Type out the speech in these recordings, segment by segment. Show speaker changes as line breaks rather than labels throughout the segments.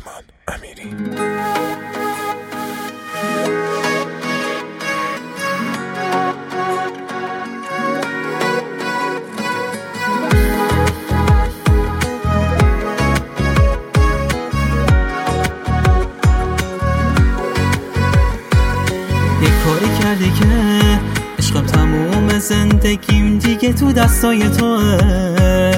ایمان امیری.
یه کاری کردی که عشقم تموم زندگیم دیگه تو دستای توه.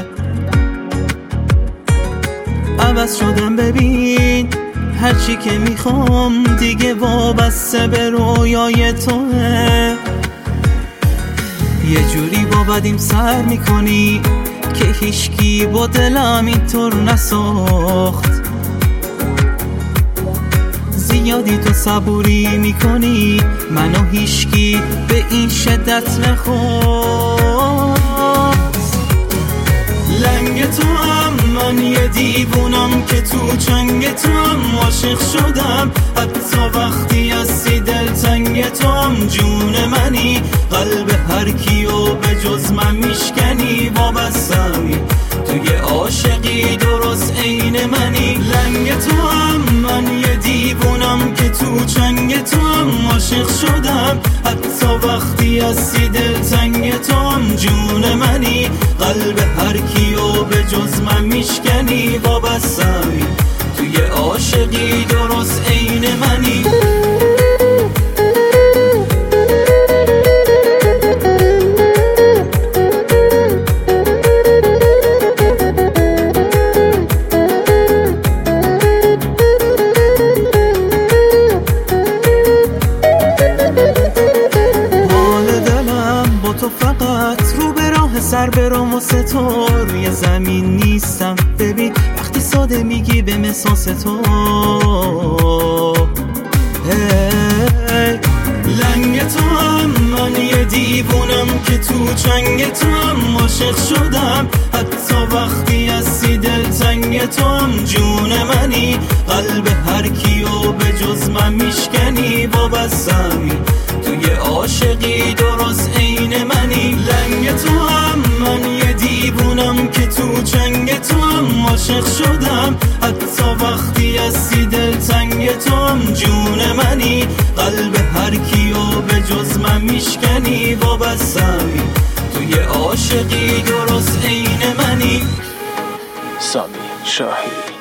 عوض شدم ببین، هرچی که میخوام دیگه وابسته به رویای توه. یه جوری با بدیم سر میکنی که هیچکی با دلم اینطور نساخت. زیادی تو صبوری میکنی، منو هیچکی به این شدت نخواست. لنگ تو هم من یه دیوونم که تو چنگ تو هم عاشق شدم. حتی وقتی هستی دلتنگ تو هم جون منی، قلب هر کیو به جز من میشکنی. وابستمی توی عاشقی درست عین منی. لنگ تو هم من یه دیوونم که تو چنگ تو هم عاشق شدم. حتی وقتی هستی دلتنگ تو هم جون منی، قلب هر کیو به جز من میشکنی. وابستمی توی عاشقی درست عین منی. تو فقط رو به راه سر برام واسه تو روی زمین نیستم. ببین وقتی ساده میگی به مساس تو. لنگ تو هم من یه دیوونم که تو چنگ تو هم عاشق شدم. حتی وقتی هستی دلتنگ تو هم جون منی، قلب هر کیو به جز من میشکنی. وابستمی توی عاشقی درست عین منی. لنگ تو هم من یه دیوونم که تو چنگ تو هم عاشق شدم. حتی وقتی هستی دلتنگ تو هم جون منی، قلب هر کیو به جز من میشکنی. وابستمی توی عاشقی درست عین منی.
سامی شاهی.